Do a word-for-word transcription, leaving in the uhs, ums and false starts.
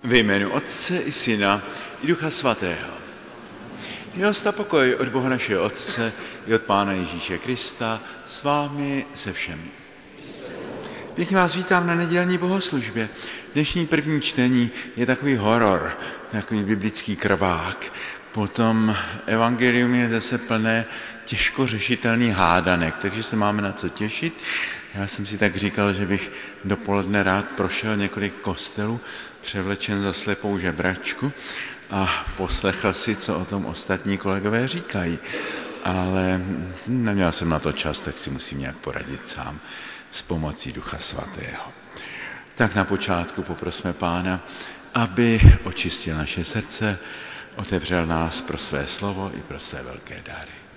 Ve jménu Otce i Syna i Ducha Svatého. Milost a pokoj od Boha našeho Otce i od Pána Ježíše Krista s vámi se všemi. Pěkně vás vítám na nedělní bohoslužbě. Dnešní první čtení je takový horor, takový biblický krvák. Potom evangelium je zase plné těžko řešitelných hádanek, takže se máme na co těšit. Já jsem si tak říkal, že bych dopoledne rád prošel několik kostelů, převlečen za slepou žebračku a poslechl si, co o tom ostatní kolegové říkají. Ale neměl jsem na to čas, tak si musím nějak poradit sám s pomocí Ducha Svatého. Tak na počátku poprosme Pána, aby očistil naše srdce, otevřel nás pro své slovo i pro své velké dary.